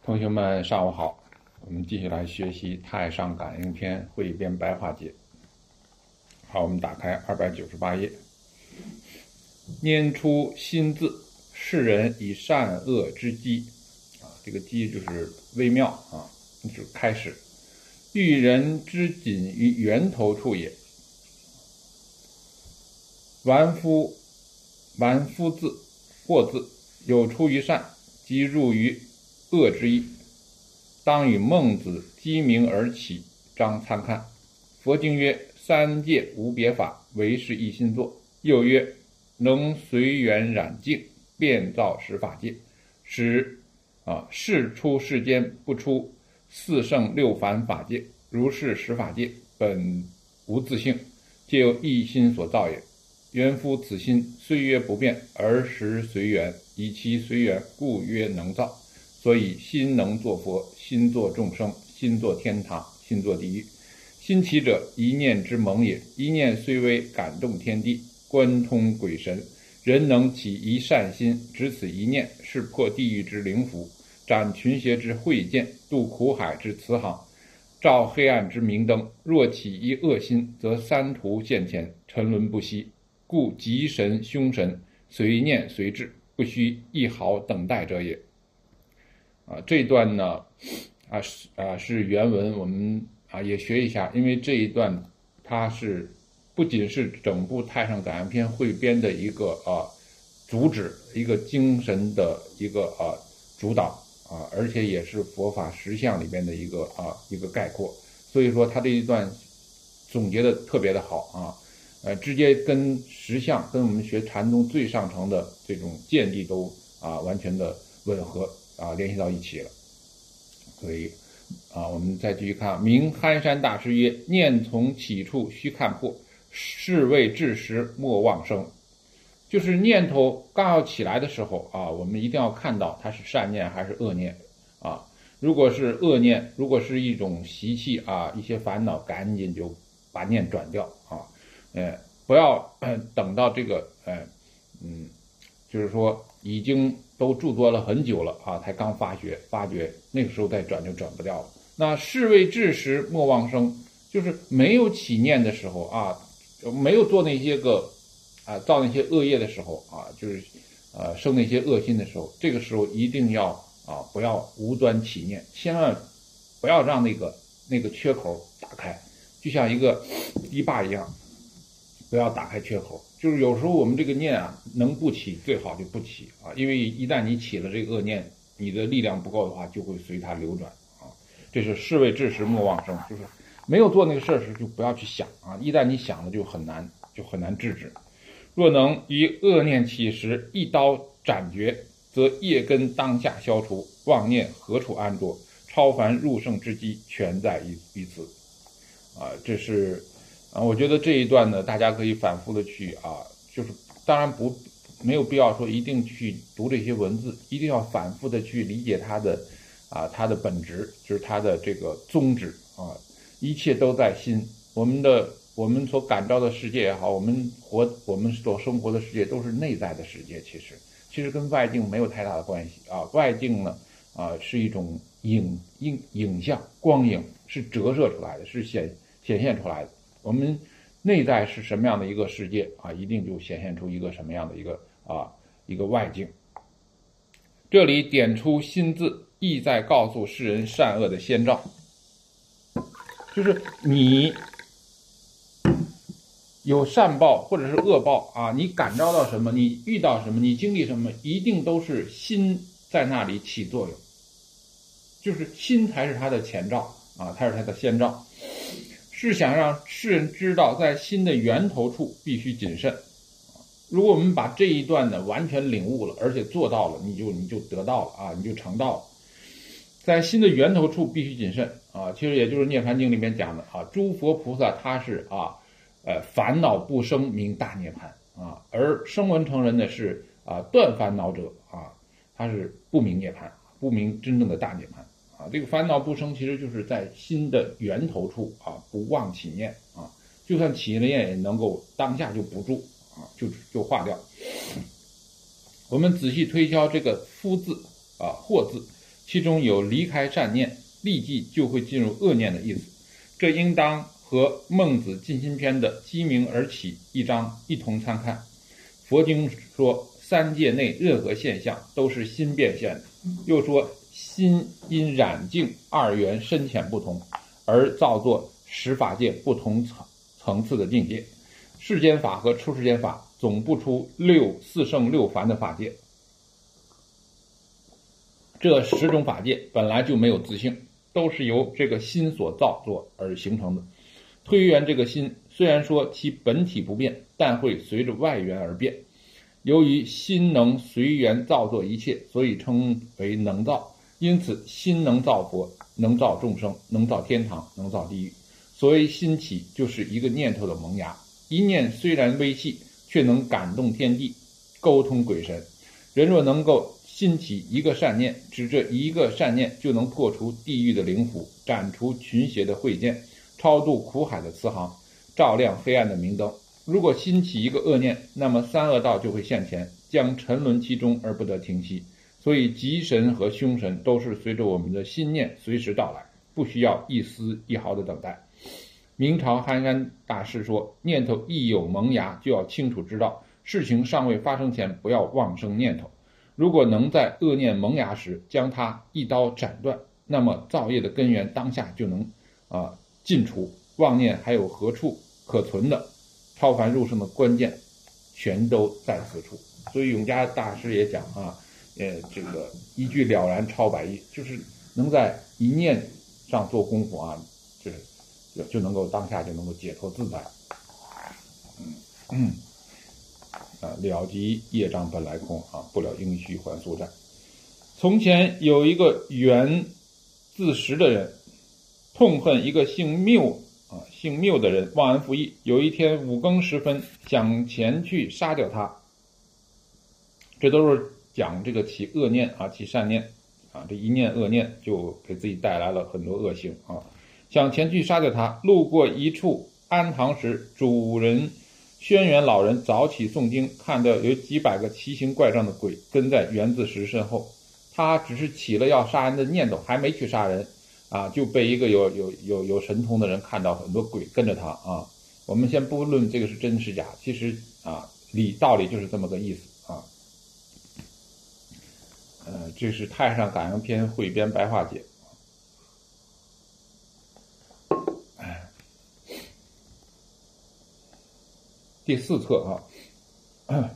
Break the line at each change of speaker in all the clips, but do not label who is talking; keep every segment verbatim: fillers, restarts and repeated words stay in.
同学们，上午好。我们继续来学习《太上感应篇》汇编白话解。好，我们打开二百九十八页。拈出心字，世人以善恶之机啊，这个机就是微妙啊，就是开始。欲人之谨于源头处也。玩夫，玩夫字，或字，有出于善，即入于恶之意。当与孟子鸡鸣而起，张参看。佛经曰：三界无别法，唯是一心作。又曰：能随缘染净，变造十法界，使啊事出世间，不出四圣六凡法界。如是十法界本无自性，皆由一心所造也。缘夫此心，虽曰不变，而实随缘，以其随缘，故曰能造。所以心能作佛，心作众生，心作天堂，心作地狱。心起者，一念之萌也。一念虽微，感动天地，关通鬼神。人能起一善心，只此一念，是破地狱之灵符，斩群邪之慧剑，渡苦海之慈航，照黑暗之明灯。若起一恶心，则三途现前，沉沦不息。故吉神凶神，随念随至，不需一毫等待者也。啊，这一段呢，啊是啊是原文，我们啊也学一下，因为这一段它是不仅是整部《太上感应篇》汇编的一个啊主旨，一个精神的一个啊主导啊，而且也是佛法实相里边的一个啊一个概括，所以说它这一段总结的特别的好啊，呃，直接跟实相跟我们学禅宗最上乘的这种见地都啊完全的吻合。啊，联系到一起了，所以啊，我们再继续看。明憨山大师曰：念从起处须看破，是谓至时莫忘生。就是念头刚要起来的时候啊，我们一定要看到它是善念还是恶念啊。如果是恶念，如果是一种习气啊，一些烦恼，赶紧就把念转掉啊，呃，不要、呃、等到这个呃嗯，就是说已经都著作了很久了啊，才刚发觉发觉那个时候再转就转不掉了。那是谓至时莫忘生，就是没有起念的时候啊，没有做那些个啊造那些恶业的时候啊，就是呃生那些恶心的时候，这个时候一定要啊不要无端起念，千万不要让那个那个缺口打开，就像一个堤坝一样，不要打开缺口。就是有时候我们这个念啊，能不起最好就不起啊，因为一旦你起了这个恶念，你的力量不够的话，就会随它流转啊。这是是谓至时莫忘生，就是没有做那个事儿时就不要去想啊，一旦你想了就很难，就很难制止。若能以恶念起时，一刀斩绝，则业根当下消除，妄念何处安着？超凡入圣之机，全在于于此。啊，这是。啊，我觉得这一段呢，大家可以反复的去啊，就是当然不没有必要说一定去读这些文字，一定要反复的去理解它的啊它的本质，就是它的这个宗旨啊，一切都在心。我们的我们所感召的世界也好，我们活我们所生活的世界都是内在的世界，其实其实跟外境没有太大的关系啊。外境呢啊是一种影影影像光影，是折射出来的，是显显现出来的。我们内在是什么样的一个世界啊，一定就显现出一个什么样的一个啊一个外境。这里点出心字，意在告诉世人善恶的先兆，就是你有善报或者是恶报啊，你感召到什么，你遇到什么，你经历什么，一定都是心在那里起作用，就是心才是它的前兆啊，它是它的先兆。是想让世人知道，在心的源头处必须谨慎。如果我们把这一段呢完全领悟了，而且做到了，你就你就得到了啊，你就成道了。在心的源头处必须谨慎啊，其实也就是《涅槃经》里面讲的啊，诸佛菩萨他是啊，呃，烦恼不生名大涅槃啊，而声闻乘人呢是啊断烦恼者啊，他是不明涅槃，不明真正的大涅槃。啊，这个烦恼不生，其实就是在心的源头处啊，不忘起念啊，就算起了念，也能够当下就不住啊，就就化掉。我们仔细推敲这个夫字啊，或字， 其中有离开善念，立即就会进入恶念的意思。这应当和孟子尽心篇的鸡鸣而起一章一同参看。佛经说三界内任何现象都是心变现的，又说心因染净二元深浅不同，而造作十法界不同层次的境界。世间法和出世间法总不出六四圣六凡的法界，这十种法界本来就没有自性，都是由这个心所造作而形成的。推缘这个心，虽然说其本体不变，但会随着外缘而变。由于心能随缘造作一切，所以称为能造。因此心能造佛，能造众生，能造天堂，能造地狱。所谓心起，就是一个念头的萌芽。一念虽然微细，却能感动天地，沟通鬼神。人若能够心起一个善念，只这一个善念就能破除地狱的灵符，斩除群邪的慧剑，超度苦海的慈航，照亮黑暗的明灯。如果心起一个恶念，那么三恶道就会现前，将沉沦其中而不得停息。所以吉神和凶神都是随着我们的心念随时到来，不需要一丝一毫的等待。明朝憨山大师说，念头一有萌芽，就要清楚知道事情尚未发生前不要妄生念头。如果能在恶念萌芽时将它一刀斩断，那么造业的根源当下就能啊、呃、尽除，妄念还有何处可存的？超凡入圣的关键全都在此处。所以永嘉大师也讲啊，呃，这个一句了然超百亿，就是能在一念上做功夫啊，就是就就能够当下就能够解脱自在。嗯嗯，啊，了即业障本来空啊，不了应须还俗债。从前有一个源自食的人，痛恨一个姓缪啊姓缪的人忘恩负义。有一天五更时分，想前去杀掉他。这都是讲这个起恶念啊，起善念啊，这一念恶念就给自己带来了很多恶行啊。想前去杀掉他，路过一处安堂时，主人轩辕老人早起诵经，看到有几百个奇形怪状的鬼跟在源自石身后。他只是起了要杀人的念头，还没去杀人啊，就被一个有有有有神通的人看到很多鬼跟着他啊。我们先不论这个是真是假，其实啊理道理就是这么个意思啊。呃，这是《太上感应篇》汇编白话解。第四册啊，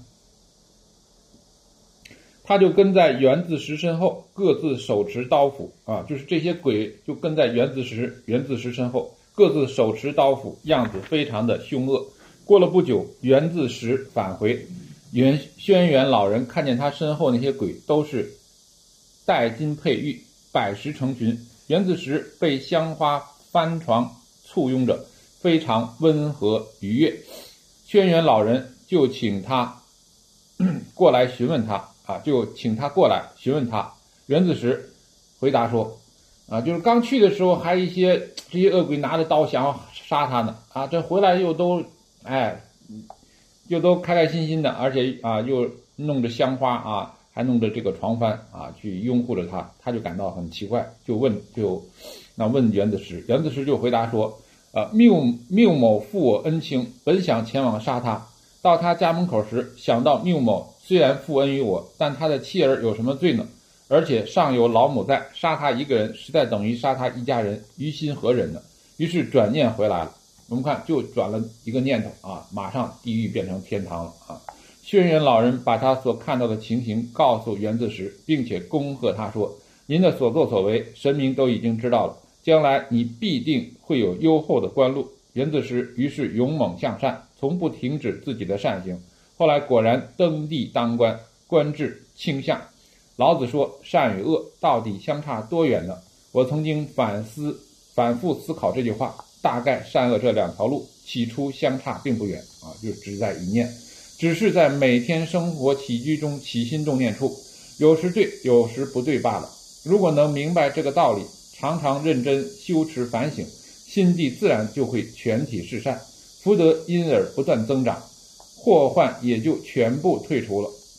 他就跟在源自石身后，各自手持刀斧啊，就是这些鬼就跟在源自石源自石身后，各自手持刀斧，样子非常的凶恶。过了不久，源自石返回，元轩辕老人看见他身后那些鬼都是戴金佩玉，百十成群，源自石被香花幡床簇拥着，非常温和愉悦。轩辕老人就请他过来询问他啊，就请他过来询问他。源自石回答说啊，就是刚去的时候还一些这些恶鬼拿着刀想要杀他呢啊，这回来又都哎又都开开心心的，而且啊又弄着香花啊，还弄着这个床幡啊去拥护着他，他就感到很奇怪，就问就那问源自石，源自石就回答说。呃，缪缪某负我恩情，本想前往杀他。到他家门口时，想到缪某虽然负恩于我，但他的妻儿有什么罪呢？而且尚有老母在，杀他一个人，实在等于杀他一家人，于心何忍呢？于是转念回来了。我们看，就转了一个念头啊，马上地狱变成天堂了啊！轩辕老人把他所看到的情形告诉源自石，并且恭贺他说：“您的所作所为，神明都已经知道了。”将来你必定会有优厚的官路。源自石于是勇猛向善，从不停止自己的善行。后来果然登第当官，官至卿相。老子说，善与恶到底相差多远呢？我曾经反思反复思考这句话，大概善恶这两条路起初相差并不远啊，就只在一念，只是在每天生活起居中起心动念处，有时对，有时不对罢了。如果能明白这个道理，常常认真修持反省，心地自然就会全体是善，福德因而不断增长，祸患也就全部退除了。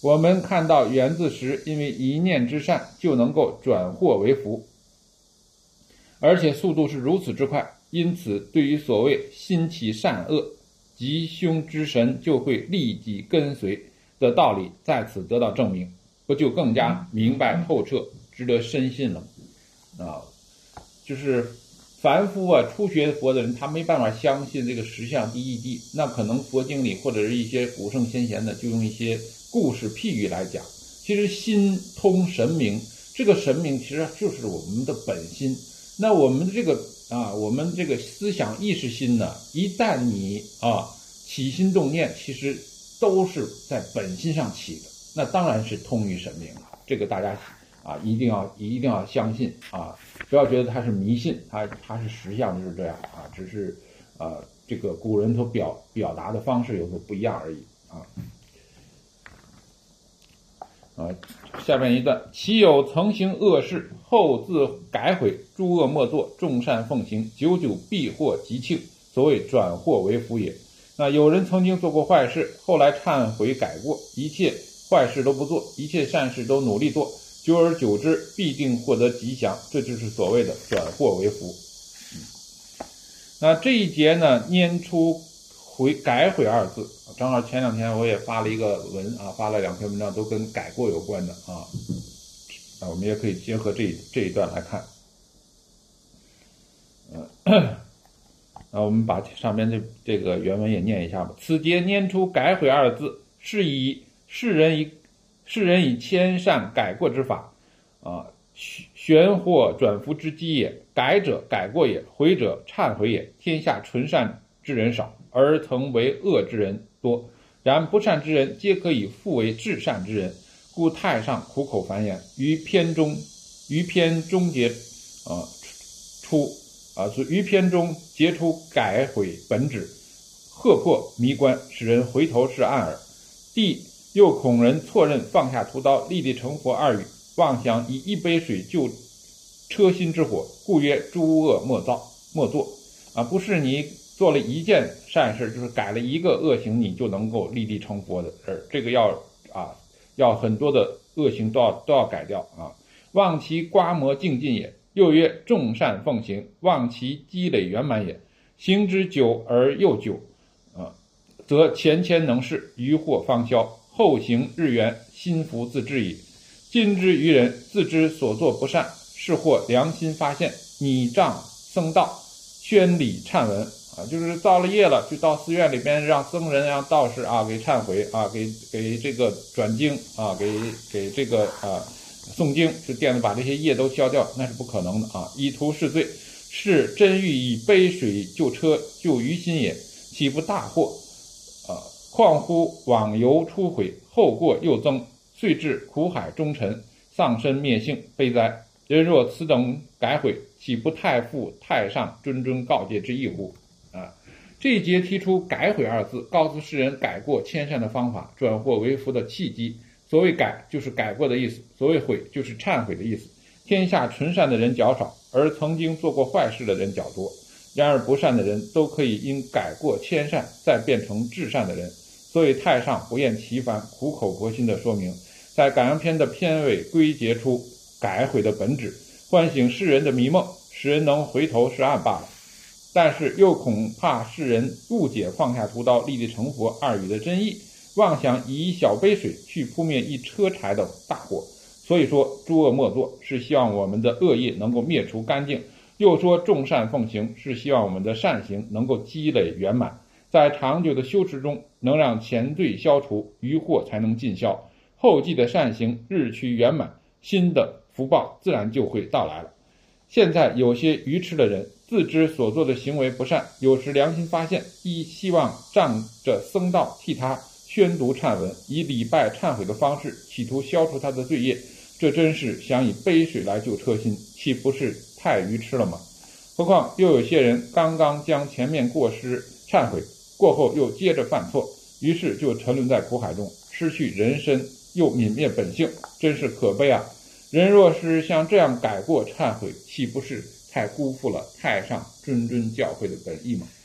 我们看到缘字时，因为一念之善就能够转祸为福，而且速度是如此之快，因此对于所谓心起善恶，吉凶之神就会立即跟随的道理在此得到证明，不就更加明白透彻，值得深信了啊？就是凡夫啊，初学佛的人，他没办法相信这个实相第一谛，那可能佛经里或者是一些古圣先贤的，就用一些故事譬喻来讲。其实心通神明，这个神明其实就是我们的本心。那我们的这个啊，我们这个思想意识心呢，一旦你啊起心动念，其实都是在本心上起的，那当然是通于神明了。这个大家啊一定要一定要相信啊，不要觉得它是迷信，它它是实相就是这样啊，只是啊这个古人所表表达的方式有所不一样而已啊。啊，下面一段，其有曾行恶事，后自改悔，诸恶莫作，众善奉行，久久必获吉庆，所谓转祸为福也。那有人曾经做过坏事，后来忏悔改过，一切坏事都不做，一切善事都努力做，久而久之必定获得吉祥，这就是所谓的转祸为福。嗯、那这一节呢，拈出悔改悔二字，正好前两天我也发了一个文啊，发了两篇文章，都跟改过有关的啊。啊，我们也可以结合这一这一段来看。嗯，啊，我们把上边这这个原文也念一下吧。此节拈出改悔二字，是以世人以世人以迁善改过之法啊，玄祸转福之机也。改者改过也，悔者忏悔也。天下纯善之人少，而曾为恶之人多，然不善之人皆可以复为至善之人，故太上苦口繁言，于篇中于篇终结啊出啊于篇中结出改悔本旨，赫破迷关，使人回头是岸耳。帝又恐人错认放下屠刀，立地成佛二语，妄想以一杯水救车心之火，故曰诸恶莫造莫作啊，不是你做了一件善事，就是改了一个恶行，你就能够立地成佛的事，这个要啊要很多的恶行都要都要改掉啊。望其刮磨净尽也。又曰众善奉行，望其积累圆满也。行之久而又久啊，则前谦能事，余祸方消，后行日圆，心福自至矣。今之于人，自知所作不善，是或良心发现，拟杖僧道，宣礼忏文啊，就是造了业了，就到寺院里边让僧人让道士啊给忏悔啊，给给这个转经啊，给给这个啊诵经，就垫子把这些业都消掉，那是不可能的啊！以图示罪，是真欲以杯水救车救于心也，岂不大祸啊？况乎往游初悔，后过又增，遂至苦海中沉，丧身灭性，悲哉！人若此等改悔，岂不太负太上谆谆告诫之意乎？啊，这一节提出改悔二字，告诉世人改过迁善的方法，转祸为福的契机。所谓改就是改过的意思，所谓悔就是忏悔的意思。天下纯善的人较少，而曾经做过坏事的人较多。然而不善的人都可以因改过迁善，再变成至善的人。所以太上不厌其烦、苦口婆心地说明，在感恩篇的片尾归结出改悔的本旨，唤醒世人的迷梦，使人能回头是岸罢了。但是又恐怕世人误解放下屠刀立地成佛二语的真意，妄想以一小杯水去扑灭一车柴的大火，所以说诸恶莫作，是希望我们的恶业能够灭除干净；又说众善奉行，是希望我们的善行能够积累圆满，在长久的修持中能让前罪消除，余祸才能尽消，后继的善行日趋圆满，新的福报自然就会到来了。现在有些愚痴的人自知所做的行为不善，有时良心发现，一希望仗着僧道替他宣读忏文，以礼拜忏悔的方式企图消除他的罪业，这真是想以杯水来救车心，岂不是太愚痴了吗？何况又有些人刚刚将前面过失忏悔过后又接着犯错，于是就沉沦在苦海中，失去人身又泯灭本性，真是可悲啊！人若是像这样改过忏悔，岂不是太辜负了太上谆谆教诲的本意吗？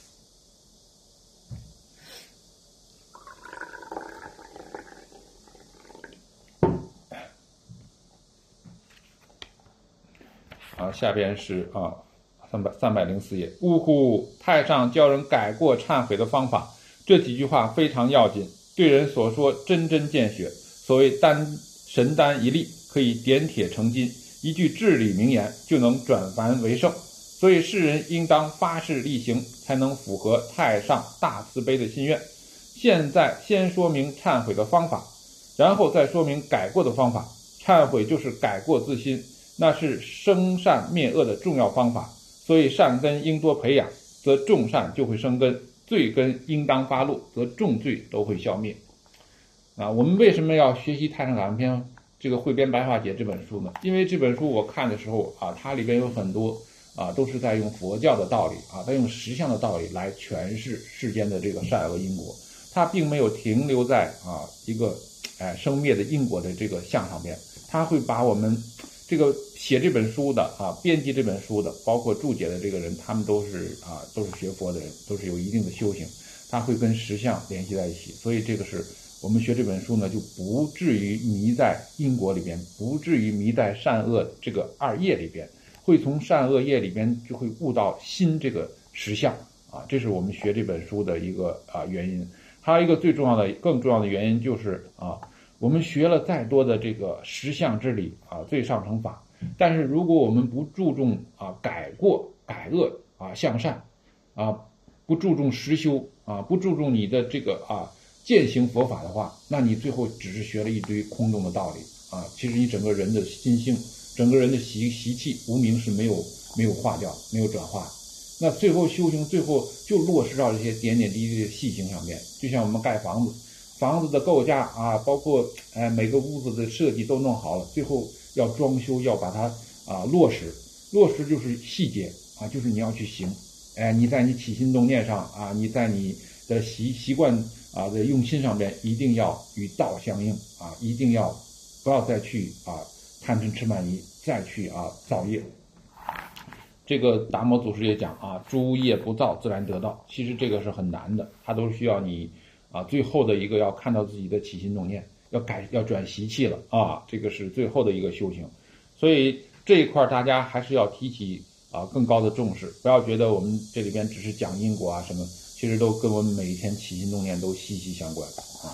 啊，下边是啊三百三百零四页。呜呼！太上教人改过忏悔的方法，这几句话非常要紧，对人所说针针见血。所谓丹神丹一粒，可以点铁成金，一句至理名言就能转凡为圣。所以世人应当发誓力行，才能符合太上大慈悲的心愿。现在先说明忏悔的方法，然后再说明改过的方法。忏悔就是改过自新，那是生善灭恶的重要方法。所以善根应多培养，则众善就会生根；罪根应当发露，则众罪都会消灭。啊，我们为什么要学习《太上感应篇》这个汇编白话解这本书呢？因为这本书我看的时候啊，它里边有很多啊，都是在用佛教的道理啊，在用实相的道理来诠释世间的这个善恶因果。它并没有停留在啊一个哎生灭的因果的这个相上边，它会把我们这个写这本书的啊，编辑这本书的，包括注解的这个人，他们都是啊都是学佛的人，都是有一定的修行，他会跟实相联系在一起。所以这个是我们学这本书呢，就不至于迷在因果里边，不至于迷在善恶这个二业里边，会从善恶业里边就会悟到心这个实相啊，这是我们学这本书的一个啊原因。还有一个最重要的、更重要的原因就是啊，我们学了再多的这个实相之理啊，最上乘法，但是如果我们不注重啊改过改恶啊向善啊，不注重实修啊，不注重你的这个啊践行佛法的话，那你最后只是学了一堆空洞的道理啊。其实你整个人的心性、整个人的习习气、无明是没有没有化掉、没有转化。那最后修行，最后就落实到这些点点滴滴的细行上面。就像我们盖房子，房子的构架啊，包括哎每个屋子的设计都弄好了，最后要装修，要把它啊落实。落实就是细节啊，就是你要去行。哎，你在你起心动念上啊，你在你的习习惯啊的用心上边，一定要与道相应啊，一定要不要再去啊贪嗔痴慢疑，再去啊造业。这个达摩祖师也讲啊，诸业不造，自然得道。其实这个是很难的，它都需要你啊，最后的一个要看到自己的起心动念，要改要转习气了啊，这个是最后的一个修行。所以这一块大家还是要提起啊更高的重视，不要觉得我们这里边只是讲因果啊什么，其实都跟我们每一天起心动念都息息相关啊。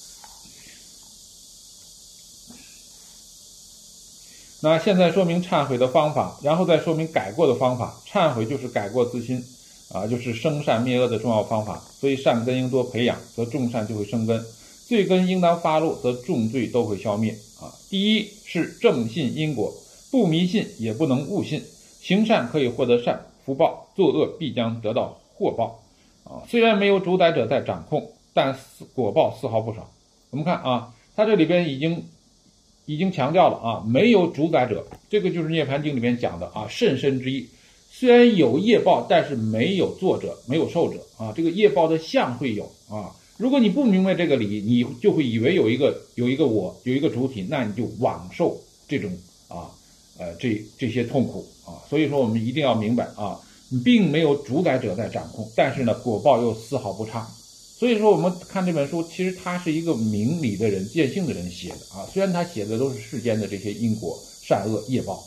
那现在说明忏悔的方法，然后再说明改过的方法。忏悔就是改过自新啊，就是生善灭恶的重要方法。所以善根应多培养，则众善就会生根；罪根应当发露，则众罪都会消灭啊。第一是正信因果，不迷信也不能误信。行善可以获得善福报，作恶必将得到祸报啊。虽然没有主宰者在掌控，但果报丝毫不少。我们看啊，它这里边已经。已经强调了啊，没有主宰者，这个就是《涅槃经》里面讲的啊，甚深之意。虽然有业报，但是没有作者，没有受者啊。这个业报的相会有啊。如果你不明白这个理，你就会以为有一个有一个我，有一个主体，那你就枉受这种啊呃这这些痛苦啊。所以说，我们一定要明白啊，并没有主宰者在掌控，但是呢，果报又丝毫不差。所以说我们看这本书，其实他是一个明理的人、见性的人写的啊。虽然他写的都是世间的这些因果、善恶、业报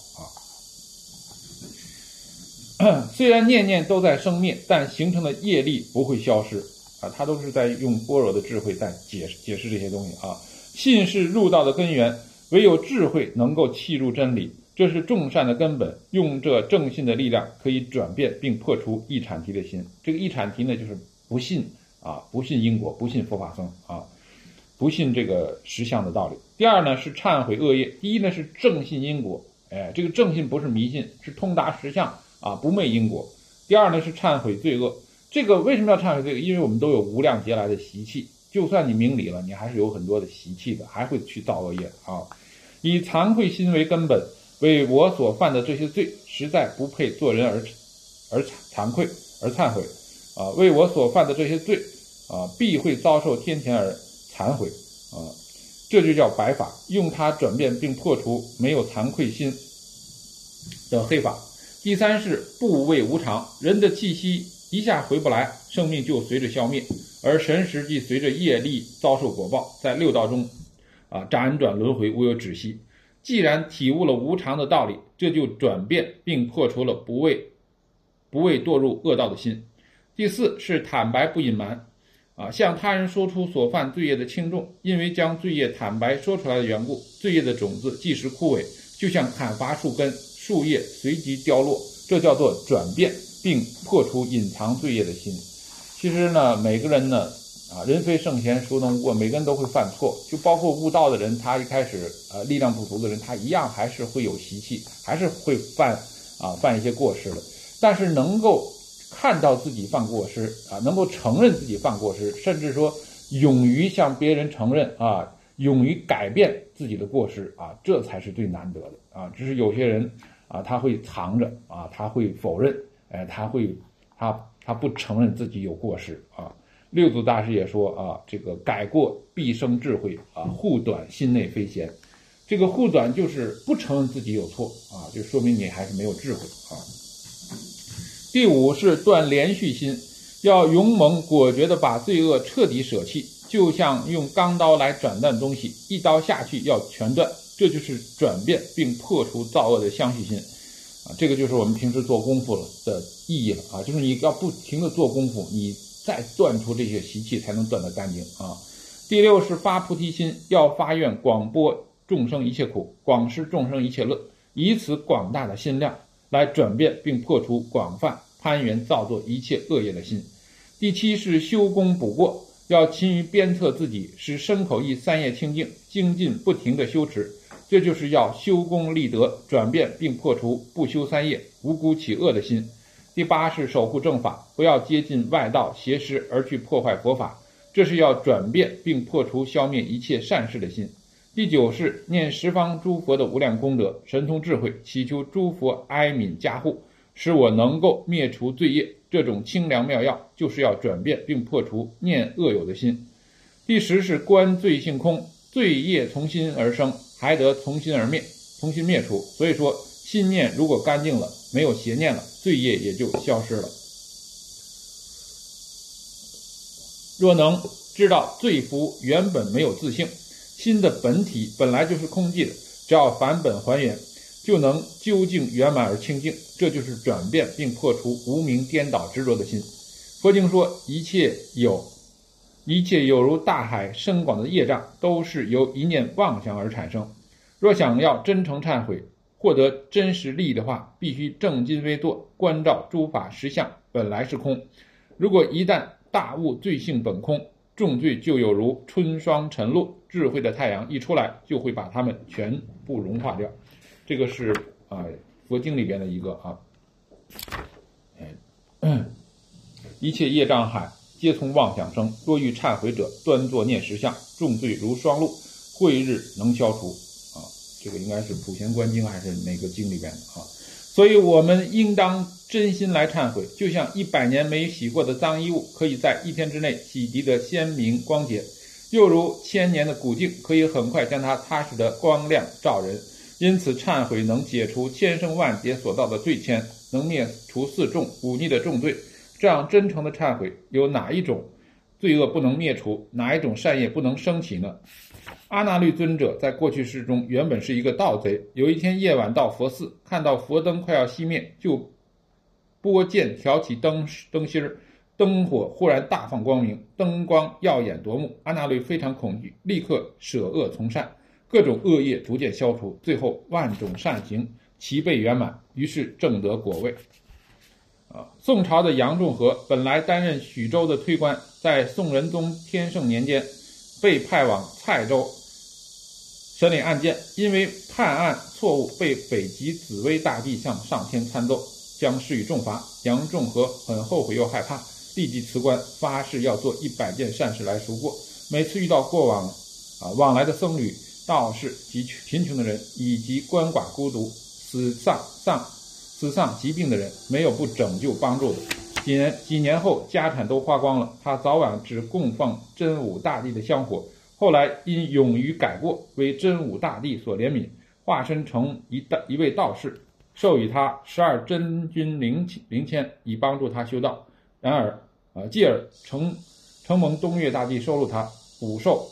啊，虽然念念都在生灭，但形成的业力不会消失啊。他都是在用般若的智慧在解释解释这些东西啊。信是入道的根源，唯有智慧能够契入真理，这是众善的根本。用这正信的力量，可以转变并破除一阐提的心。这个一阐提呢，就是不信。啊，不信因果，不信佛法僧啊，不信这个实相的道理。第二呢是忏悔恶业，第一呢是正信因果，哎，这个正信不是迷信，是通达实相啊，不昧因果。第二呢是忏悔罪恶，这个为什么要忏悔罪恶？因为我们都有无量劫来的习气，就算你明理了，你还是有很多的习气的，还会去造恶业啊。以惭愧心为根本，为我所犯的这些罪，实在不配做人而而惭愧而忏悔。啊，为我所犯的这些罪，啊，必会遭受天谴而忏悔，啊，这就叫白法，用它转变并破除没有惭愧心的黑法。第三是不畏无常，人的气息一下回不来，生命就随着消灭，而神识即随着业力遭受果报，在六道中啊辗转轮回，无有止息。 既然体悟了无常的道理，这就转变并破除了不畏不畏堕入恶道的心。第四是坦白不隐瞒啊，向他人说出所犯罪业的轻重，因为将罪业坦白说出来的缘故，罪业的种子即时枯萎，就像砍伐树根，树叶随即凋落，这叫做转变并破除隐藏罪业的心。其实呢，每个人呢啊，人非圣贤，孰能无过？每个人都会犯错，就包括悟道的人，他一开始呃力量不足的人，他一样还是会有习气，还是会犯啊犯一些过失的。但是能够看到自己犯过失啊，能够承认自己犯过失，甚至说勇于向别人承认啊，勇于改变自己的过失啊，这才是最难得的啊。只是有些人啊，他会藏着啊，他会否认，哎，他会他他不承认自己有过失啊。六祖大师也说啊，这个改过必生智慧啊，护短心内非贤。这个护短就是不承认自己有错啊，就说明你还是没有智慧啊。第五是断连续心，要勇猛果决地把罪恶彻底舍弃，就像用钢刀来斩断东西，一刀下去要全断，这就是转变并破除造恶的相续心啊。这个就是我们平时做功夫的意义了啊，就是你要不停地做功夫，你再断除这些习气才能断得干净啊。第六是发菩提心，要发愿广播众生一切苦，广施众生一切乐，以此广大的心量来转变并破除广泛攀缘造作一切恶业的心。第七是修功补过，要勤于鞭策自己，使身口意三业清净，精进不停的修持，这就是要修功立德，转变并破除不修三业无辜起恶的心。第八是守护正法，不要接近外道邪师而去破坏佛法，这是要转变并破除消灭一切善事的心。第九是念十方诸佛的无量功德神通智慧，祈求诸佛哀悯加护，使我能够灭除罪业，这种清凉妙药就是要转变并破除念恶友的心。第十是观罪性空，罪业从心而生，还得从心而灭，从心灭除。所以说心念如果干净了，没有邪念了，罪业也就消失了。若能知道罪福原本没有自性，心的本体本来就是空寂的，只要返本还原，就能究竟圆满而清净，这就是转变并破除无明颠倒执着的心。佛经说，一切有一切有如大海深广的业障，都是由一念妄想而产生。若想要真诚忏悔，获得真实利益的话，必须正襟危坐，关照诸法实相本来是空。如果一旦大悟罪性本空，重罪就有如春霜晨露，智慧的太阳一出来，就会把它们全部融化掉。这个是啊、呃、佛经里边的一个啊，哎，一切业障海皆从妄想生，若欲忏悔者，端坐念实相，重罪如霜露，慧日能消除啊。这个应该是普贤观经还是哪个经里边的啊？所以我们应当真心来忏悔，就像一百年没洗过的脏衣物，可以在一天之内洗涤得鲜明光洁；又如千年的古镜，可以很快将它擦拭得光亮照人。因此，忏悔能解除千生万劫所造的罪愆，能灭除四重忤逆的重罪。这样真诚的忏悔，有哪一种罪恶不能灭除，哪一种善业不能升起呢？阿那律尊者在过去世中原本是一个盗贼，有一天夜晚到佛寺，看到佛灯快要熄灭，就拨剑挑起灯灯芯儿，灯火忽然大放光明，灯光耀眼夺目。阿那律非常恐惧，立刻舍恶从善，各种恶业逐渐消除，最后万种善行齐备圆满，于是正得果位。啊，宋朝的杨仲和本来担任许州的推官，在宋仁宗天圣年间被派往蔡州审理案件，因为判案错误被北极紫薇大帝向上天参奏，将施以重罚。杨仲和很后悔又害怕，立即辞官，发誓要做一百件善事来赎过。每次遇到过往啊往来的僧侣、道士及贫穷的人，以及鳏寡孤独、死丧丧死丧疾病的人，没有不拯救帮助的。几年几年后，家产都花光了，他早晚只供奉真武大帝的香火。后来因勇于改过，为真武大帝所怜悯，化身成一道一位道士，授予他十二真君灵灵签，以帮助他修道。然而，呃，继而承承蒙东岳大帝收录他，补授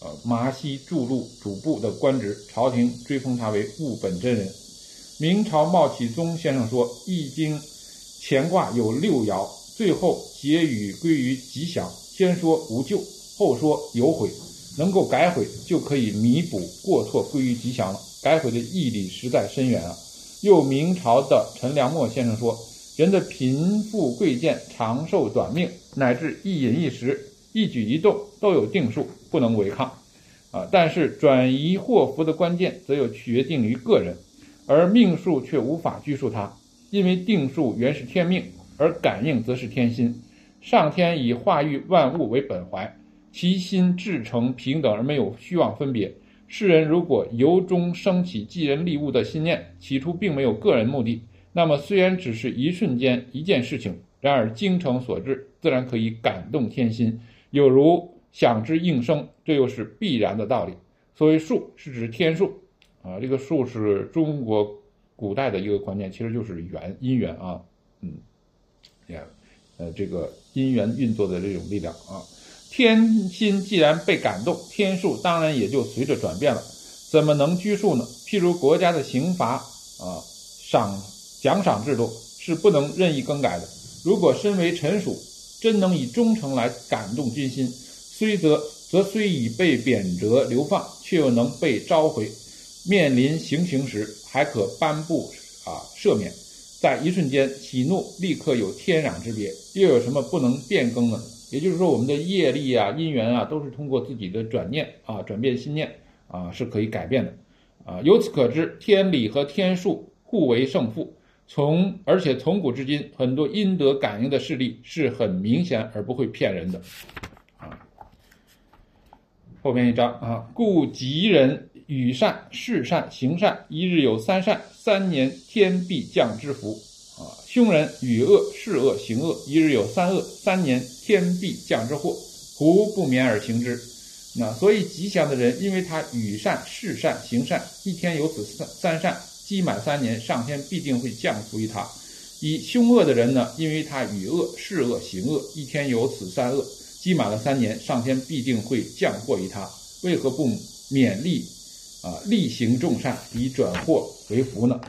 呃麻西筑路主簿的官职，朝廷追封他为务本真人。明朝茂启宗先生说，《易经》乾卦有六爻，最后结语归于吉祥，先说无咎，后说有悔，能够改悔就可以弥补过错，归于吉祥了。改悔的义理实在深远啊。又明朝的陈良谟先生说，人的贫富贵贱、长寿短命，乃至一饮一食、一举一动都有定数，不能违抗啊。但是转移祸福的关键则有决定于个人，而命数却无法拘束它，因为定数原是天命，而感应则是天心。上天以化育万物为本怀，其心至诚平等而没有虚妄分别。世人如果由衷升起济人利物的心念，起初并没有个人目的，那么虽然只是一瞬间一件事情，然而精诚所至，自然可以感动天心，有如响之应声，这又是必然的道理。所谓数是指天数啊，这个数是中国古代的一个观念，其实就是缘因缘啊，嗯，也呃这个因缘运作的这种力量啊。天心既然被感动，天数当然也就随着转变了。怎么能拘束呢？譬如国家的刑罚啊、赏奖赏制度是不能任意更改的。如果身为臣属，真能以忠诚来感动军心，虽则则虽已被贬谪流放，却又能被召回，面临行刑时还可颁布啊赦免。在一瞬间喜怒立刻有天壤之别，又有什么不能变更的呢？也就是说，我们的业力啊、因缘啊，都是通过自己的转念啊、转变心念啊，是可以改变的啊。由此可知，天理和天数互为胜负。从而且从古至今，很多阴德感应的事例是很明显而不会骗人的啊。后面一章啊，故吉人与善、事善、行善，一日有三善，三年天必降之福。啊，凶人与恶、事恶、行恶，一日有三恶，三年天必降之祸，胡不免而行之？那所以吉祥的人，因为他与善、事善、行善，一天有此三三善，积满三年，上天必定会降福于他。以凶恶的人呢，因为他与恶、事恶、行恶，一天有此三恶，积满了三年，上天必定会降祸于他。为何不勉励啊，力行众善，以转祸为福呢？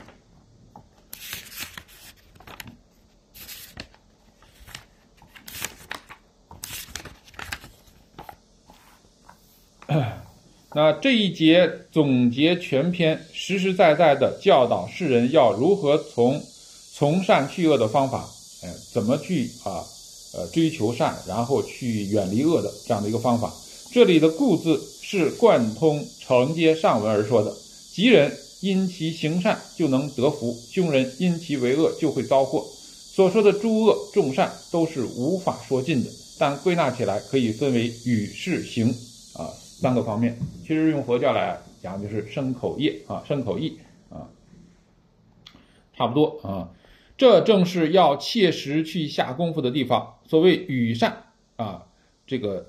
那这一节总结全篇，实实在在的教导世人要如何从从善去恶的方法，呃，怎么去啊呃追求善，然后去远离恶的这样的一个方法。这里的故字是贯通承接上文而说的，吉人因其行善就能得福，凶人因其为恶就会遭祸。所说的诸恶众善都是无法说尽的，但归纳起来可以分为语事行啊三个方面。其实用佛教来讲就是身口业啊，身口意啊，差不多啊。这正是要切实去下功夫的地方。所谓语善啊，这个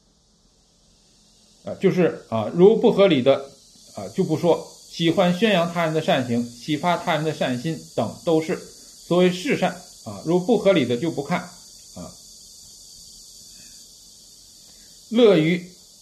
啊就是啊如不合理的啊就不说，喜欢宣扬他人的善行，启发他人的善心等都是。所谓事善啊，如不合理的就不看啊，乐于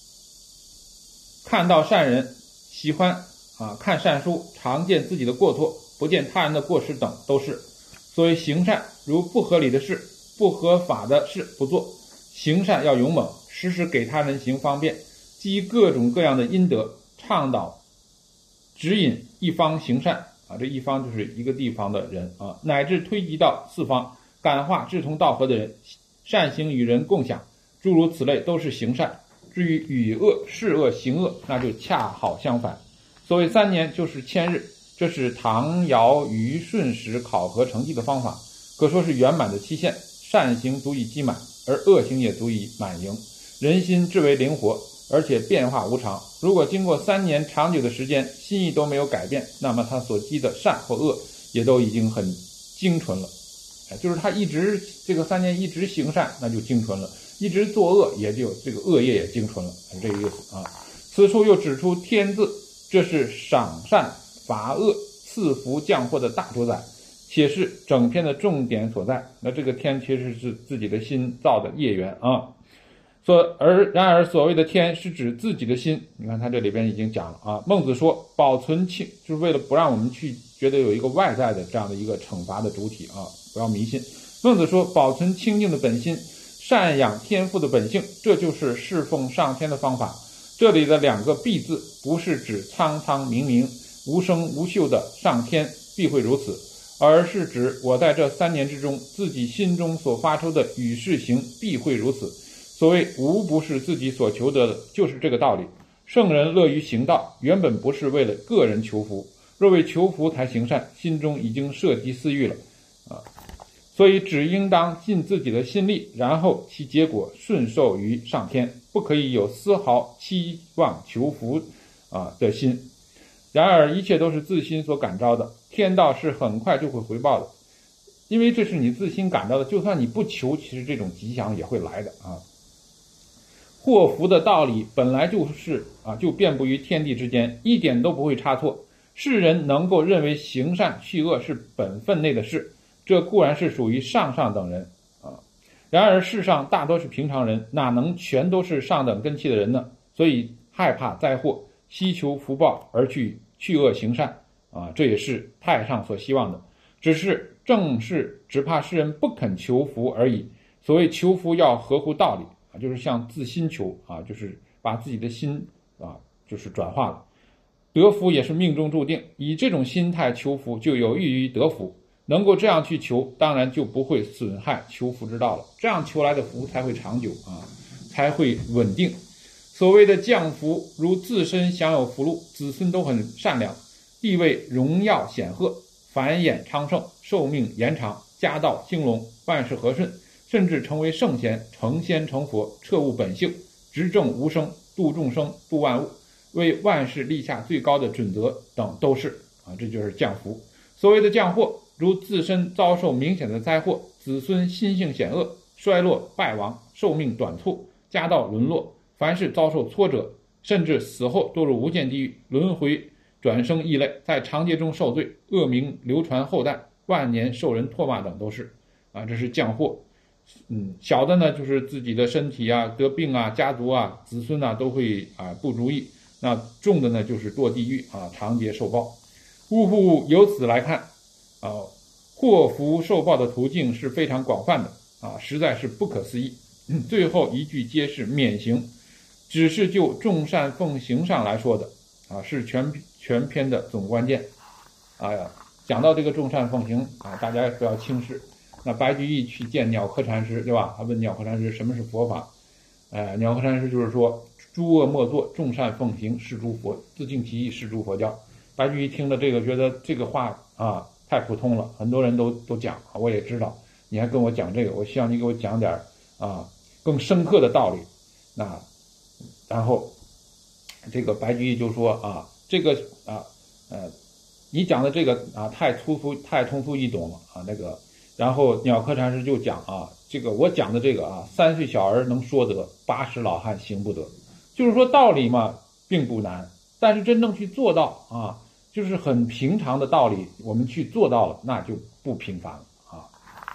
看到善人，喜欢啊看善书，常见自己的过错，不见他人的过失等都是。所谓行善，如不合理的事、不合法的事不做。行善要勇猛，时时给他人行方便，积各种各样的阴德，倡导指引一方行善啊，这一方就是一个地方的人啊，乃至推及到四方，感化志同道合的人，善行与人共享，诸如此类都是行善。至于与恶、事恶、行恶，那就恰好相反。所谓三年就是千日，这是唐尧虞舜时考核成绩的方法，可说是圆满的期限。善行足以积满，而恶行也足以满盈。人心至为灵活，而且变化无常。如果经过三年长久的时间，心意都没有改变，那么他所积的善或恶也都已经很精纯了。就是他一直这个三年一直行善，那就精纯了。一直作恶，也就这个恶业也精纯了，是这个意思啊。此处又指出天字，这是赏善罚恶、赐福降祸的大主宰，且是整篇的重点所在。那这个天其实是自己的心造的业缘啊。 所而然而所谓的天是指自己的心，你看他这里边已经讲了啊。孟子说保存清，就是为了不让我们去觉得有一个外在的这样的一个惩罚的主体啊，不要迷信。孟子说保存清净的本心，赡养天赋的本性，这就是侍奉上天的方法。这里的两个必字不是指苍苍冥冥无声无秀的上天必会如此，而是指我在这三年之中自己心中所发出的与事行必会如此。所谓无不是自己所求得的，就是这个道理。圣人乐于行道，原本不是为了个人求福，若为求福才行善，心中已经涉及私欲了啊。所以只应当尽自己的心力，然后其结果顺受于上天，不可以有丝毫期望求福啊的心。然而一切都是自心所感召的，天道是很快就会回报的，因为这是你自心感召的，就算你不求，其实这种吉祥也会来的啊。祸福的道理本来就是啊，就遍布于天地之间，一点都不会差错。世人能够认为行善去恶是本分内的事，这固然是属于上上等人啊。然而世上大多是平常人，哪能全都是上等根器的人呢？所以害怕灾祸，希求福报而去去恶行善啊，这也是太上所希望的。只是正是只怕世人不肯求福而已。所谓求福要合乎道理啊，就是向自心求啊，就是把自己的心啊，就是转化了。得福也是命中注定，以这种心态求福就有益于得福。能够这样去求，当然就不会损害求福之道了。这样求来的福才会长久啊，才会稳定。所谓的降福，如自身享有福禄，子孙都很善良，地位荣耀显赫，繁衍昌盛，寿命延长，家道兴隆，万事和顺，甚至成为圣贤，成仙成佛，彻悟本性，执正无生，度众生，度万物，为万事立下最高的准则等，都是啊，这就是降福。所谓的降祸，如自身遭受明显的灾祸，子孙心性险恶，衰落败亡，寿命短促，家道沦落，凡事遭受挫折，甚至死后堕入无间地狱，轮回转生异类，在长劫中受罪，恶名流传后代，万年受人唾骂等，都是啊，这是降祸。嗯，小的呢就是自己的身体啊得病啊，家族啊子孙啊都会啊不如意。那重的呢就是堕地狱啊，长劫受报。呜呼，由此来看啊，祸福受报的途径是非常广泛的啊，实在是不可思议。嗯、最后一句皆是免刑，只是就众善奉行上来说的啊，是全全篇的总关键。哎呀，讲到这个众善奉行啊，大家也不要轻视。那白居易去见鸟窠禅师，对吧？他问鸟窠禅师什么是佛法？呃，鸟窠禅师就是说，诸恶莫作，众善奉行，是诸佛，自净其意，是诸佛教。白居易听了这个，觉得这个话啊太普通了，很多人都都讲，我也知道，你还跟我讲这个，我希望你给我讲点啊更深刻的道理。那然后这个白居易就说啊，这个啊呃，你讲的这个啊太粗俗，太通俗易懂了啊那个。然后鸟窠禅师就讲啊，这个我讲的这个啊，三岁小儿能说得，八十老汉行不得。就是说道理嘛并不难，但是真正去做到啊，就是很平常的道理，我们去做到了，那就不平凡了啊。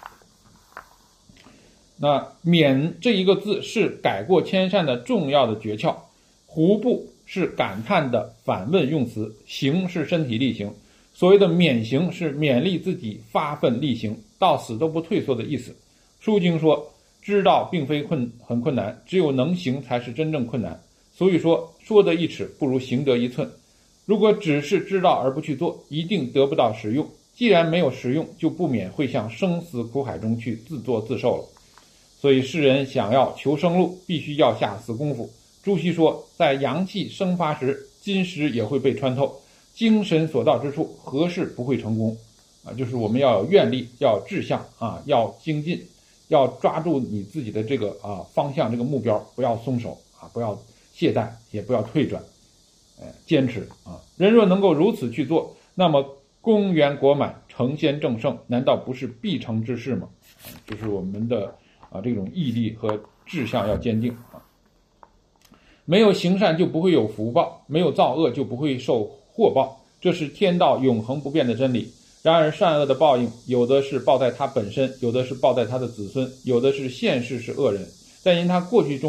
那免这一个字是改过迁善的重要的诀窍，胡不是感叹的反问用词，行是身体力行。所谓的免行是勉励自己发奋力行，到死都不退缩的意思。书经说，知道并非困很困难，只有能行才是真正困难。所以说，说得一尺不如行得一寸。如果只是知道而不去做，一定得不到实用。既然没有实用，就不免会向生死苦海中去自作自受了。所以世人想要求生路，必须要下死功夫。朱熹说，在阳气生发时，金石也会被穿透。精神所到之处，何事不会成功啊？就是我们要有愿力，要有志向啊，要精进，要抓住你自己的这个啊方向，这个目标，不要松手啊，不要懈怠，也不要退转，呃，坚持啊。人若能够如此去做，那么功圆果满，成仙正盛，难道不是必成之事吗？啊、就是我们的啊这种毅力和志向要坚定啊。没有行善就不会有福报，没有造恶就不会受祸报，这是天道永恒不变的真理。然而善恶的报应，有的是报在他本身，有的是报在他的子孙，有的是现世是恶人，但因他过去中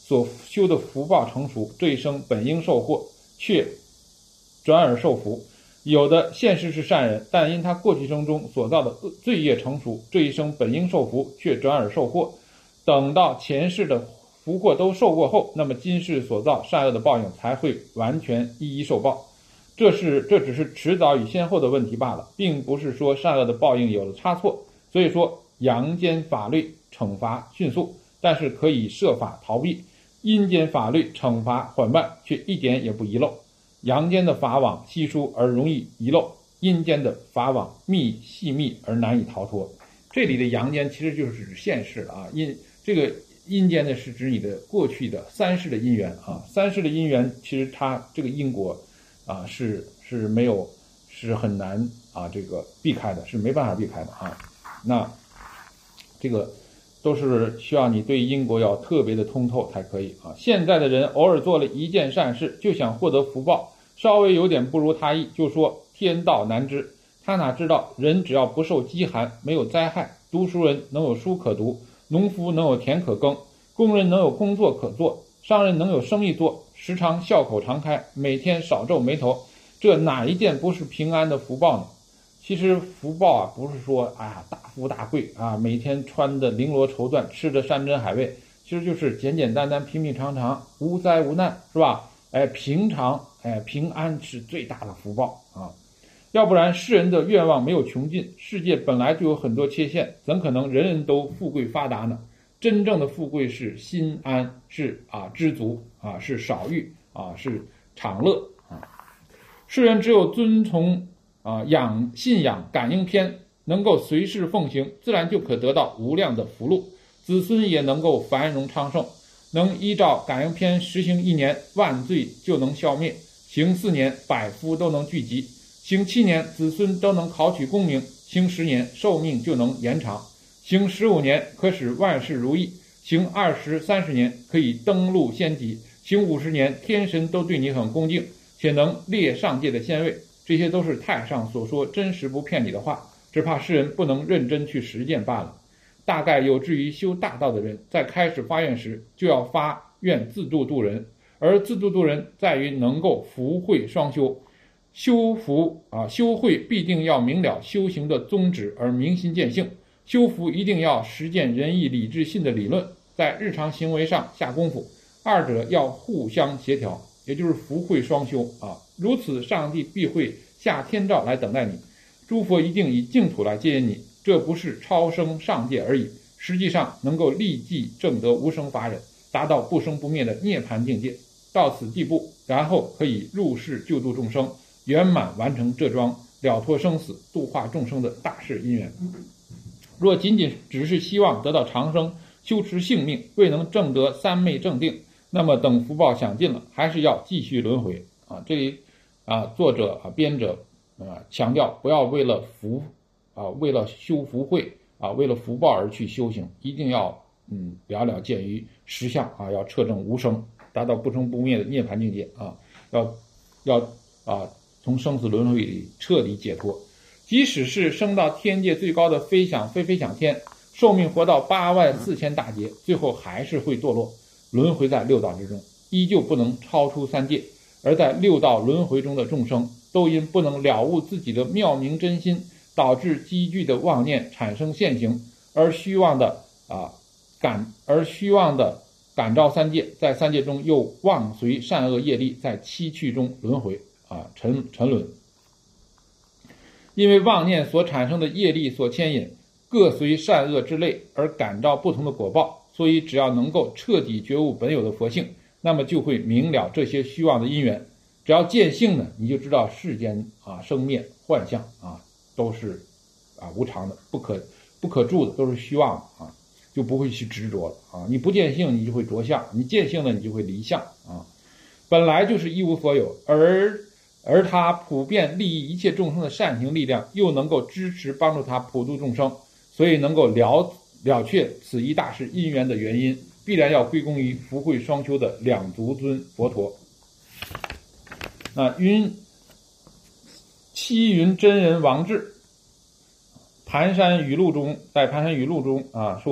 所修的福报成熟，这一生本应受祸，却转而受福。有的现世是善人，但因他过去生中所造的罪业成熟，这一生本应受福，却转而受祸。等到前世的福祸都受过后，那么今世所造善恶的报应才会完全一一受报。这是这只是迟早与先后的问题罢了，并不是说善恶的报应有了差错。所以说阳间法律惩罚迅速，但是可以设法逃避；阴间法律惩罚缓慢，却一点也不遗漏。阳间的法网稀疏而容易遗漏，阴间的法网密细密而难以逃脱。这里的阳间其实就是指现世啊，阴这个阴间呢是指你的过去的三世的因缘啊，三世的因缘其实它这个因果啊是是没有是很难啊这个避开的，是没办法避开的啊。那这个都是需要你对因果要特别的通透才可以啊。现在的人偶尔做了一件善事，就想获得福报，稍微有点不如他意，就说天道难知。他哪知道人只要不受饥寒，没有灾害，读书人能有书可读，农夫能有田可耕，工人能有工作可做，商人能有生意做，时常笑口常开，每天少皱眉头，这哪一件不是平安的福报呢？其实福报啊，不是说哎呀大富大贵啊，每天穿的绫罗绸缎，吃的山珍海味，其实就是简简单单、平平常常，无灾无难，是吧？哎，平常哎平安是最大的福报啊！要不然世人的愿望没有穷尽，世界本来就有很多缺陷，怎可能人人都富贵发达呢？真正的富贵是心安，是啊知足啊，是少欲啊，是常乐啊。世人只有遵从啊养信仰感应篇，能够随事奉行，自然就可得到无量的福禄，子孙也能够繁荣昌盛。能依照感应篇实行一年，万罪就能消灭；行四年，百夫都能聚集；行七年，子孙都能考取功名；行十年，寿命就能延长；行十五年，可使万事如意；行二十三十年，可以登陆仙级；行五十年，天神都对你很恭敬，且能列上界的仙位。这些都是太上所说真实不骗你的话，只怕世人不能认真去实践罢了。大概有志于修大道的人，在开始发愿时就要发愿自度度人，而自度度人在于能够福慧双修。修福啊，修慧必定要明了修行的宗旨而明心见性，修福一定要实践仁义礼智信的理论，在日常行为上下功夫，二者要互相协调，也就是福慧双修啊。如此，上帝必会下天照来等待你，诸佛一定以净土来接引你。这不是超生上界而已，实际上能够立即证得无生法忍，达到不生不灭的涅槃境界。到此地步，然后可以入世救度众生，圆满完成这桩了脱生死、度化众生的大事因缘。若仅仅只是希望得到长生、修持性命，未能证得三昧正定，那么等福报享尽了，还是要继续轮回啊！这里啊，作者啊、编者啊强调，不要为了福啊，为了修福慧啊，为了福报而去修行，一定要嗯了了见于实相啊，要彻证无生，达到不生不灭的涅槃境界啊，要要啊从生死轮回里彻底解脱。即使是升到天界最高的飞翔飞飞翔天，寿命活到八万四千大劫，最后还是会堕落，轮回在六道之中，依旧不能超出三界。而在六道轮回中的众生，都因不能了悟自己的妙明真心，导致积聚的妄念产生现行，而虚妄的啊感而虚妄的感召三界，在三界中又妄随善恶业力，在七趣中轮回啊沉沉沦。因为妄念所产生的业力所牵引，各随善恶之类而感召不同的果报，所以只要能够彻底觉悟本有的佛性，那么就会明了这些虚妄的因缘。只要见性呢，你就知道世间啊生灭幻象啊都是啊无常的，不可不可住的，都是虚妄的啊，就不会去执着了啊。你不见性，你就会着相；你见性了，你就会离相啊。本来就是一无所有，而而他普遍利益一切众生的善行力量，又能够支持帮助他普度众生，所以能够了了却此一大事因缘的原因，必然要归功于福慧双修的两足尊佛陀。那云七云真人王志《盘山语录》中，在《盘山语录》中啊说，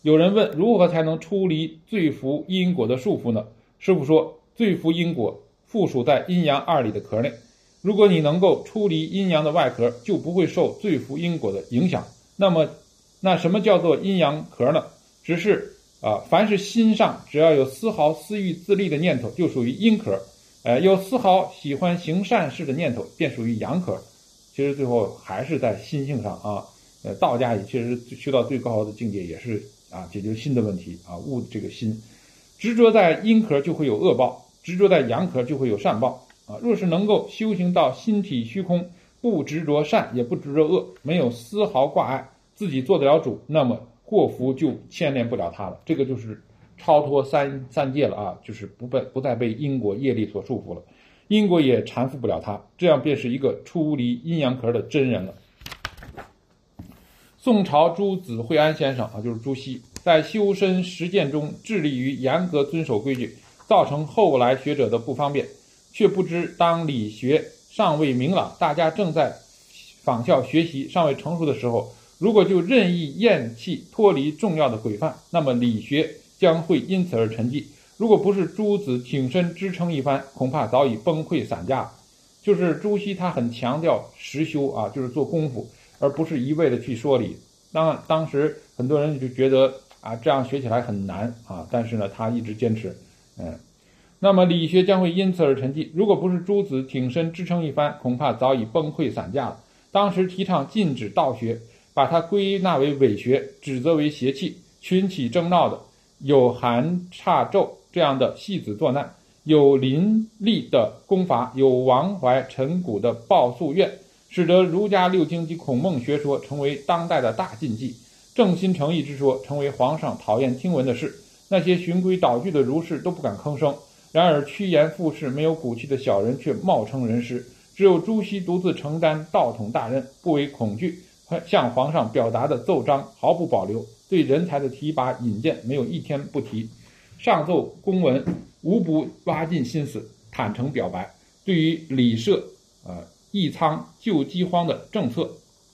有人问，如何才能出离罪福因果的束缚呢？师父说，罪福因果附属在阴阳二理的壳内，如果你能够出离阴阳的外壳，就不会受罪福因果的影响。那么那什么叫做阴阳壳呢？只是啊，凡是心上只要有丝毫私欲自利的念头，就属于阴壳；呃，有丝毫喜欢行善事的念头，便属于阳壳。其实最后还是在心性上啊。呃，道家也其实修到最高的境界，也是啊，解决心的问题啊，悟这个心。执着在阴壳就会有恶报，执着在阳壳就会有善报啊。若是能够修行到心体虚空，不执着善，也不执着恶，没有丝毫挂碍，自己做得了主，那么祸福就牵连不了他了。这个就是超脱三三界了啊，就是不被不再被因果业力所束缚了，因果也缠缚不了他，这样便是一个出离阴阳壳的真人了。宋朝朱子惠安先生啊，就是朱熹，在修身实践中致力于严格遵守规矩，造成后来学者的不方便，却不知当理学尚未明朗，大家正在仿效学习尚未成熟的时候，如果就任意厌弃脱离重要的规范，那么理学将会因此而沉寂。如果不是朱子挺身支撑一番，恐怕早已崩溃散架。就是朱熹他很强调实修啊，就是做功夫，而不是一味的去说理。当当时很多人就觉得啊，这样学起来很难啊，但是呢，他一直坚持，嗯，那么理学将会因此而沉寂。如果不是朱子挺身支撑一番，恐怕早已崩溃散架了。当时提倡禁止道学，把它归纳为伪学，指责为邪气，群起争闹的有韩差胄这样的戏子作难，有林立的功法，有王怀陈谷的报诉愿，使得儒家六经及孔孟学说成为当代的大禁忌，正心诚意之说成为皇上讨厌听闻的事。那些循规蹈矩的儒士都不敢吭声，然而趋炎附势没有骨气的小人却冒称人师。只有朱熹独自承担道统大任，不为恐惧，向皇上表达的奏章毫不保留，对人才的提拔引荐没有一天不提，上奏公文无不挖尽心思，坦诚表白。对于礼社呃义仓救饥荒的政策，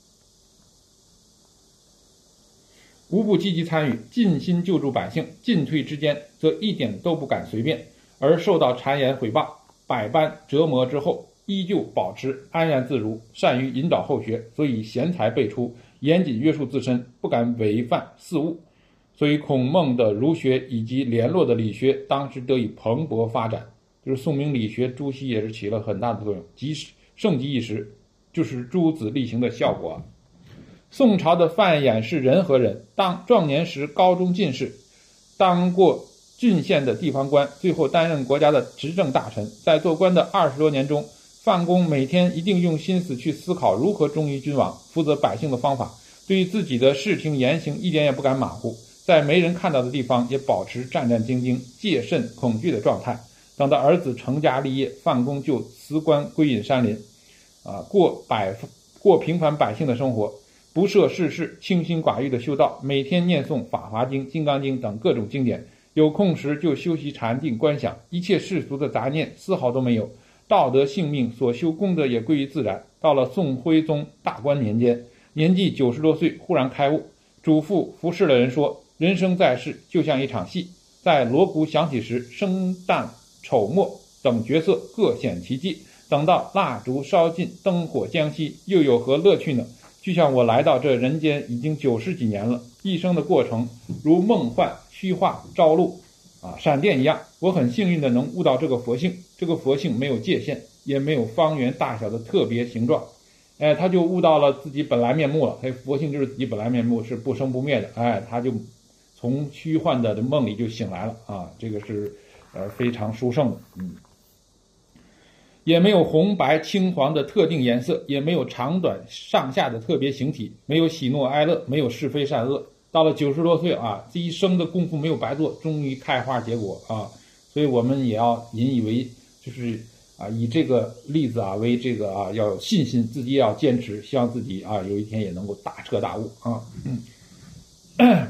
无不积极参与，尽心救助百姓，进退之间则一点都不敢随便，而受到谗言毁谤，百般折磨之后，依旧保持安然自如，善于引导后学，所以贤才辈出，严谨约束自身，不敢违犯肆误。所以孔孟的儒学以及联络的理学当时得以蓬勃发展，就是宋明理学，朱熹也是起了很大的作用，即盛极一时，就是诸子力行的效果啊。宋朝的范衍是人和人，当壮年时高中进士，当过郡县的地方官，最后担任国家的执政大臣。在做官的二十多年中，范公每天一定用心思去思考如何忠于君王，负责百姓的方法，对于自己的视听言行一点也不敢马虎，在没人看到的地方也保持战战兢兢、戒慎恐惧的状态。等到儿子成家立业，范公就辞官归隐山林，啊，过百过平凡百姓的生活，不涉世事，清心寡欲的修道，每天念诵《法华经》《金刚经》等各种经典，有空时就修习禅定观想，一切世俗的杂念丝毫都没有，道德性命所修功德也归于自然。到了宋徽宗大观年间，年纪九十多岁，忽然开悟，嘱咐服侍的人说：人生在世就像一场戏，在锣鼓响起时，生旦丑末等角色各显其技，等到蜡烛烧尽，灯火将熄，又有何乐趣呢？就像我来到这人间已经九十几年了，一生的过程如梦幻虚化朝露啊，闪电一样。我很幸运的能悟到这个佛性，这个佛性没有界限，也没有方圆大小的特别形状，哎，他就悟到了自己本来面目了。哎，佛性就是自己本来面目，是不生不灭的。哎，他就从虚幻的梦里就醒来了啊，这个是呃非常殊胜的，嗯。也没有红白青黄的特定颜色，也没有长短上下的特别形体，没有喜怒哀乐，没有是非善恶。到了九十多岁啊，这一生的功夫没有白做，终于开花结果啊！所以我们也要引以为，就是啊，以这个例子啊为这个啊要有信心，自己也要坚持，希望自己啊有一天也能够大彻大悟啊。嗯、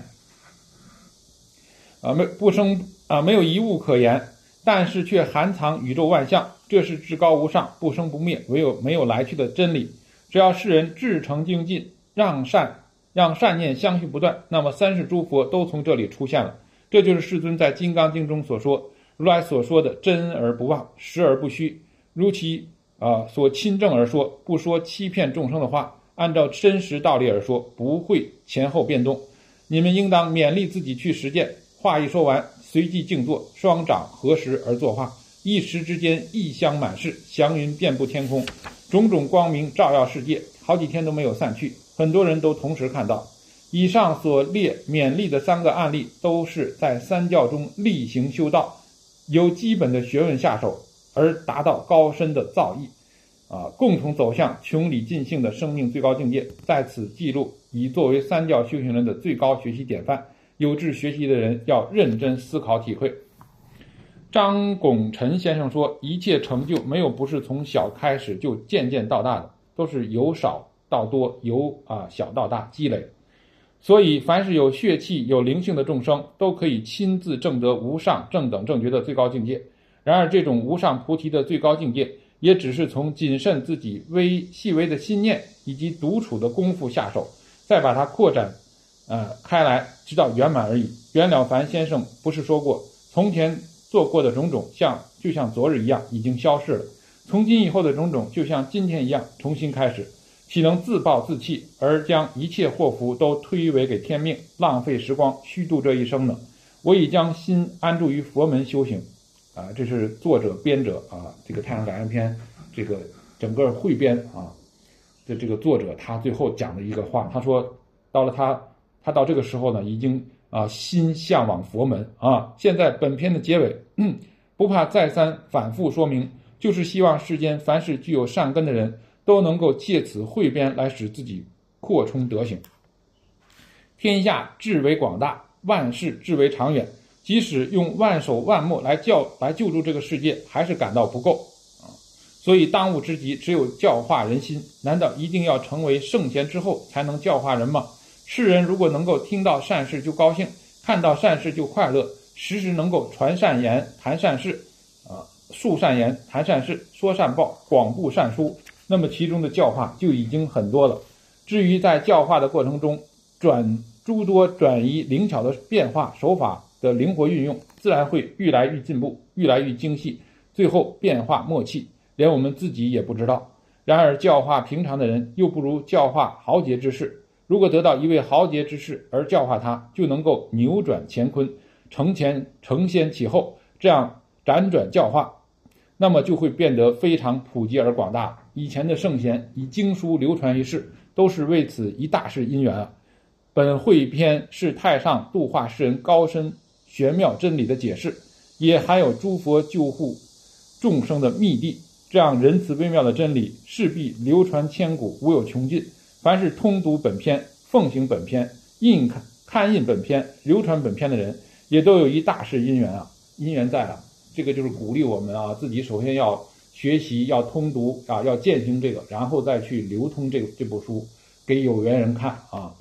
啊，没不生啊，没有一物可言，但是却含藏宇宙万象。这是至高无上、不生不灭、唯有没有来去的真理。只要世人至诚精进，让善让善念相续不断，那么三世诸佛都从这里出现了。这就是世尊在《金刚经》中所说，如来所说的真而不妄，实而不虚，如其啊、呃、所亲证而说，不说欺骗众生的话，按照真实道理而说，不会前后变动。你们应当勉励自己去实践。话一说完，随即静坐，双掌合十而作画，一时之间异香满室，祥云遍布天空，种种光明照耀世界，好几天都没有散去，很多人都同时看到。以上所列勉励的三个案例，都是在三教中力行修道，由基本的学问下手，而达到高深的造诣，啊，共同走向穷理尽性的生命最高境界。在此记录，以作为三教修行人的最高学习典范。有志学习的人要认真思考体会。张拱辰先生说，一切成就没有不是从小开始就渐渐到大的，都是由少到多，由啊小到大积累。所以凡是有血气有灵性的众生，都可以亲自证得无上正等正觉的最高境界。然而这种无上菩提的最高境界，也只是从谨慎自己微细微的心念以及独处的功夫下手，再把它扩展呃开来，直到圆满而已。袁了凡先生不是说过，从前做过的种种像就像昨日一样已经消逝了，从今以后的种种就像今天一样重新开始，岂能自暴自弃，而将一切祸福都推诿给天命，浪费时光，虚度这一生呢？我已将心安住于佛门修行。啊，这是作者编者啊，这个《太上感应篇》这个整个汇编啊的这个作者，他最后讲的一个话，他说，到了他他到这个时候呢，已经啊心向往佛门啊。现在本篇的结尾，嗯，不怕再三反复说明，就是希望世间凡是具有善根的人，都能够借此汇编来使自己扩充德行。天下至为广大，万事至为长远。即使用万手万目来教来救助这个世界，还是感到不够啊！所以当务之急只有教化人心。难道一定要成为圣贤之后才能教化人吗？世人如果能够听到善事就高兴，看到善事就快乐，时时能够传善言、谈善事，啊，述善言、谈善事、说善报、广布善书，那么其中的教化就已经很多了。至于在教化的过程中转诸多转移灵巧的变化手法的灵活运用，自然会愈来愈进步，愈来愈精细，最后变化默契，连我们自己也不知道。然而教化平常的人，又不如教化豪杰之士。如果得到一位豪杰之士而教化他，就能够扭转乾坤，承前承先启后，这样辗转教化，那么就会变得非常普及而广大。以前的圣贤以经书流传一世，都是为此一大事因缘啊。本汇篇是太上度化世人高深玄妙真理的解释，也含有诸佛救护众生的秘谛。这样仁慈微妙的真理势必流传千古，无有穷尽。凡是通读本篇、奉行本篇、印看刊印本篇、流传本篇的人，也都有一大事因缘啊，因缘在啊。这个就是鼓励我们啊，自己首先要学习，要通读啊，要践行这个，然后再去流通这个这部书给有缘人看啊。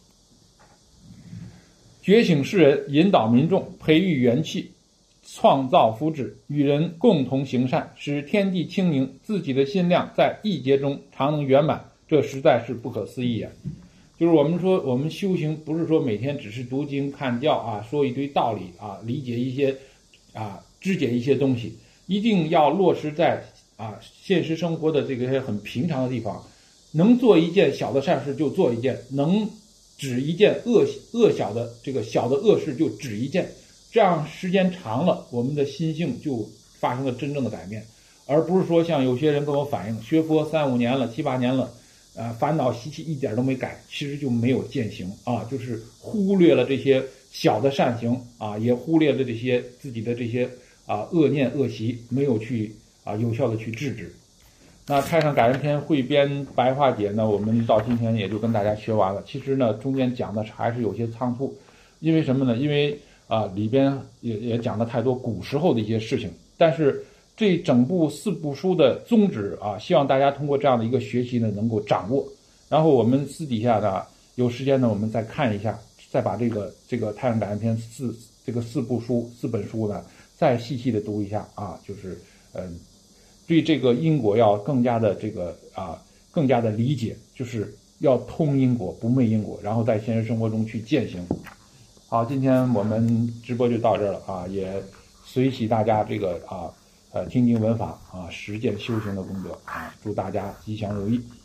觉醒世人，引导民众，培育元气，创造福祉，与人共同行善，使天地清明，自己的心量在一劫中常能圆满，这实在是不可思议啊！就是我们说，我们修行不是说每天只是读经看教啊，说一堆道理啊，理解一些啊，知解一些东西，一定要落实在啊现实生活的这个很平常的地方，能做一件小的善事就做一件，能止一件恶恶小的这个小的恶事就止一件，这样时间长了，我们的心性就发生了真正的改变，而不是说像有些人跟我反映，学佛三五年了、七八年了，呃，烦恼习气一点都没改，其实就没有践行啊，就是忽略了这些小的善行啊，也忽略了这些自己的这些啊恶念恶习，没有去啊有效的去制止。那太上感应篇汇编白话解呢，我们到今天也就跟大家学完了。其实呢，中间讲的还是有些仓促，因为什么呢？因为啊、呃、里边也也讲了太多古时候的一些事情。但是这整部四部书的宗旨啊，希望大家通过这样的一个学习呢，能够掌握。然后我们私底下呢，有时间呢，我们再看一下，再把这个这个太上感应篇四这个四部书四本书呢，再细细的读一下啊，就是嗯。呃对这个因果要更加的这个啊，更加的理解，就是要通因果，不昧因果，然后在现实生活中去践行。好，今天我们直播就到这儿了啊，也随喜大家这个啊呃听经闻法啊，实践修行的功德啊，祝大家吉祥如意。